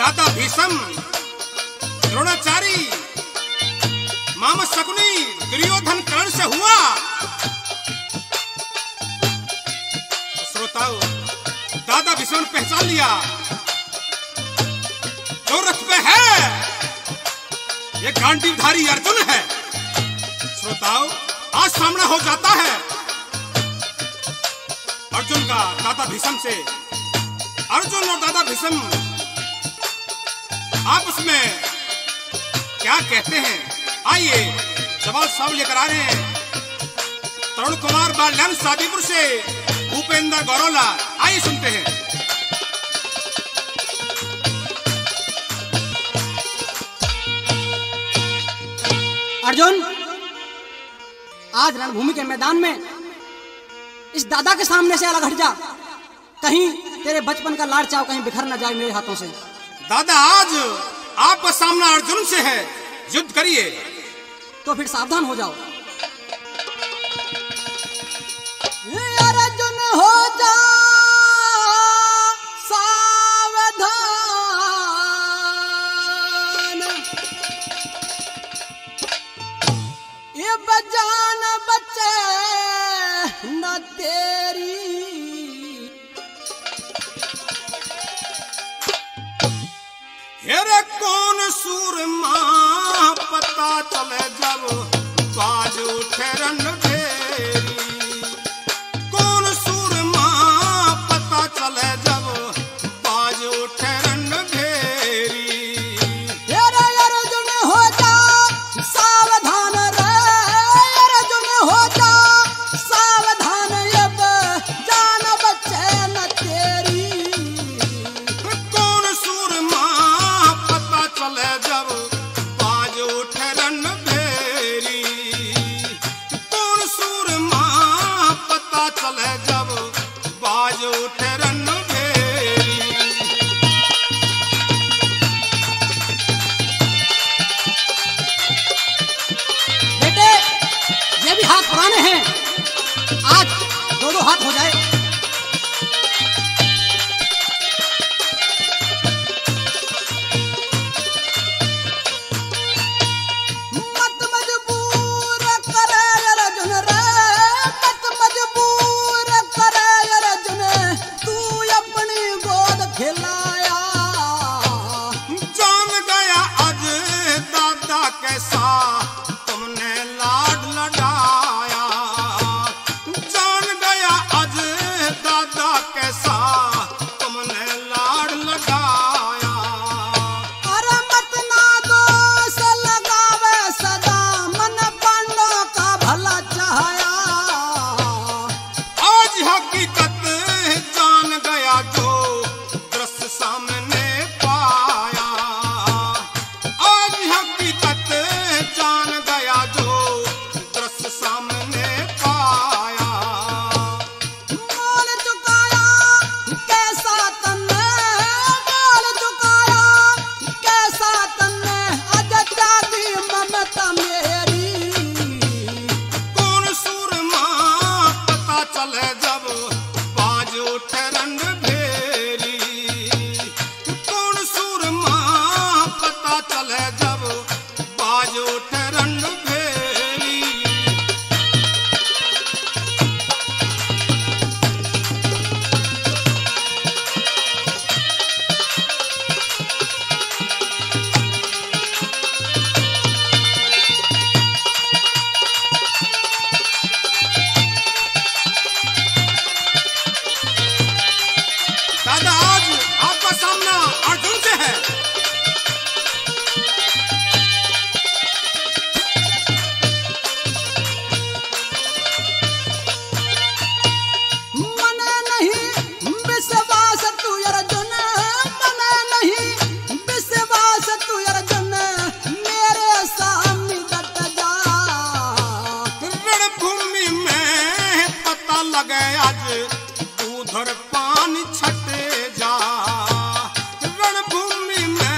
दादा भीष्म, द्रोणाचार्य, मामा शकुनी, दुर्योधन कर्ण से हुआ। श्रोताओं, दादा भीष्म ने पहचान लिया जो रथ पे है ये गांडीवधारी अर्जुन है। श्रोताओं, आज सामना हो जाता है अर्जुन का दादा भीष्म से। अर्जुन और दादा भीष्म आपस में क्या कहते हैं, आइए सवाल सब लेकर आ रहे हैं तरुण कुमार बाल्यान सादीपुर से भूपेंद्र गौरवला। आइए सुनते हैं। अर्जुन, आज रणभूमि के मैदान में इस दादा के सामने से अलग हट जा, कहीं तेरे बचपन का लाड़ चाव कहीं बिखर न जाए मेरे हाथों से। दादा, आज आपका सामना अर्जुन से है, युद्ध करिए। तो फिर सावधान हो जाओ। अर्जुन हो जा सावधान, ये बजान बचे न तेरी। हेरे कौन सूरमा पता चले जब बाज उठे रणभेरी। कौन सूरमा पता चले जब बाज उठे रणभेरी। हेरे अर्जुन हो जा सावधान रे, अर्जुन हो जा सावधान, ये जान बचे न तेरी। कौन सूरमा पता चले जब बाज उठे रणभेरी। कौन सूरमा पता चले जब बाज उठे रणभेरी। बेटे, ये भी हाथ पुराने हैं, आज दो दो हाथ हो जाए। मत मजबूर करे अर्जुन रे, मत मजबूर करे अर्जुन, तू अपनी गोद खिलाया। जान गया आज दादा कैसा तुमने लाड लडाया। जान गया आज दादा कैसा तुमने लाड लडाया। अरे मत ना दोष लगावे सदा, मन पांडव का भला चाहया। आज हकीकत जान गया जो दृश्य सामने पाया। आज हकीकत जान गया जो दृश्य सामने पाया। मोल चुकाया कैसा तन्ने, मोल चुकाया कैसा तन्ने, अज जागी ममता मेरी। कौन सूरमा पता चले जब बाज उठे रणभेरी। कौन सूरमा पता चले जब बाज उठे रणभेरी। दादा, आज आपका सामना अर्जुन से है। मने नहीं विश्वास तू अर्जुन, मने नहीं विश्वास तू अर्जुन, मेरे सामने डट जा। रणभूमि में पता लगे आज दूधर पानी छटे जा। रणभूमि में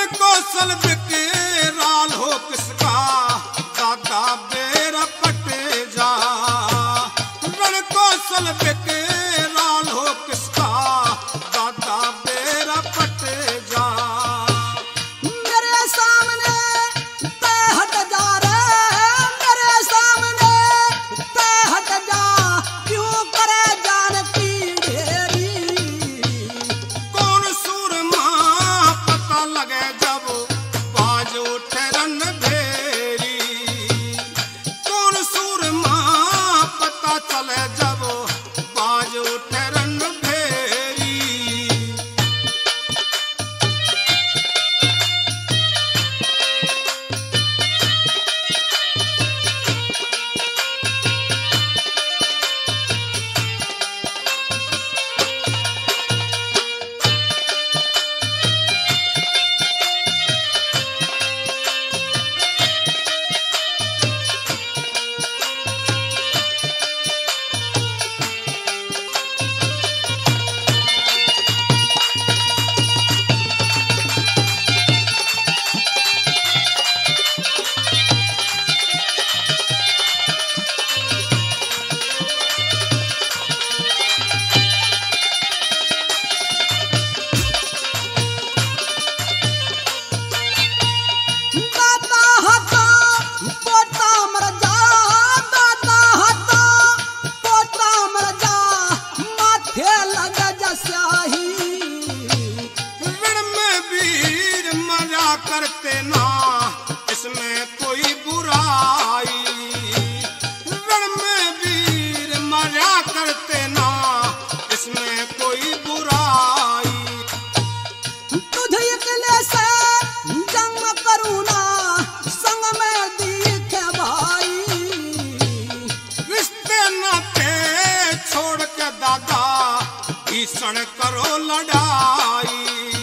कौशल विकराल हो किसका दादा बेरा पट जा। रण कौशल विकराल हो किसका दादा बेरा पट जा। मेरे सामने ते हट जा रे, मेरे सामने ते हट जा, क्यों करे जान की ढेरी। कौन सूरमा पता लगे जब बाज उठे रणभेरी। कौन सूरमा पता चले जब बाज उठे रणभेरी। दादा हतो पोता मर जा, दादा हतो पोता मर जा, माथे लगे जा स्याही। रण में वीर मजा करते ना इसमें कोई बुराई। रण में वीर मजा करते ना इसमें कोई बुराई। तुझ अकेले से जंग करूँ ना, संग में दिखे भाई। रिश्ते नाते छोड़ के दादा भीषण करो लड़ाई।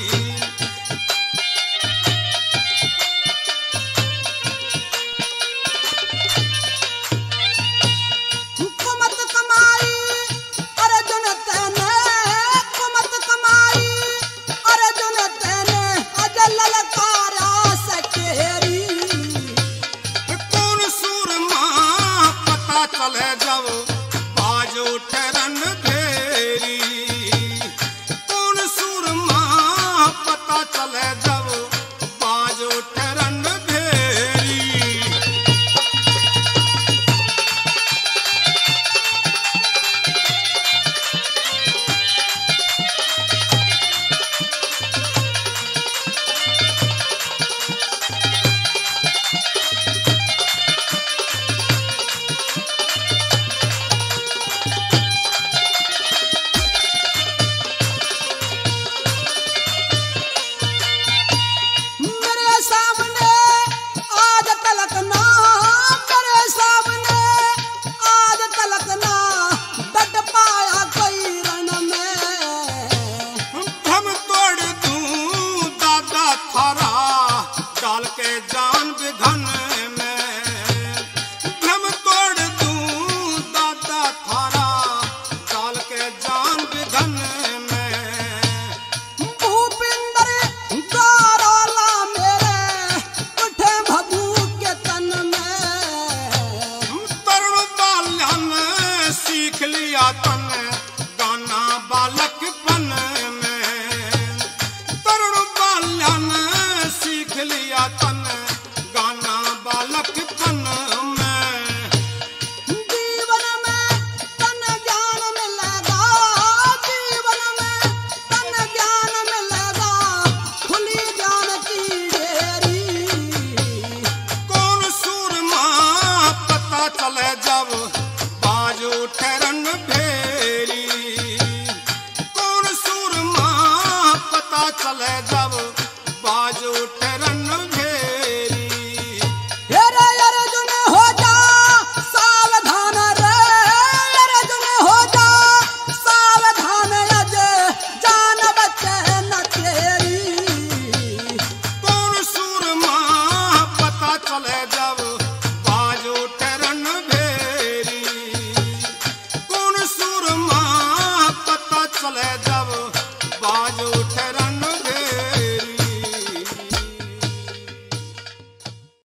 कुमत कमाई अर्जुन तेने, कुमत कमाई अर्जुन तेने, अजल ललकारा सकेरी। कौन सूरमा पता चले जब बाज उठे रणभेरी। कौन सूरमा पता चले जब बाज उठे रणभेरी। मेरे सामने आज तलक ना, मेरे सामने आज तलक ना, डट पाया कोई रण में। भ्रम तोड़ दूं दादा थारा डाल के जान विधन में। भ्रम तोड़ दूं दादा थारा डाल के जान विधन में। भूपिंदर गौरवला मेरे उठे भभूत के तन में। तरुण बालन सीख लिया तन गाना बालकपन में। तरुण बालन सीख लिया तन गाना बालकपन में। जीवन में तन ज्ञान मिलेगा, जीवन में तन ज्ञान मिलेगा, खुली ज्ञान की ढेरी। कौन सूरमा पता चले जब बाज उठे रणभेरी। कौन सूरमा पता चले जब बाज उठे रणभेरी।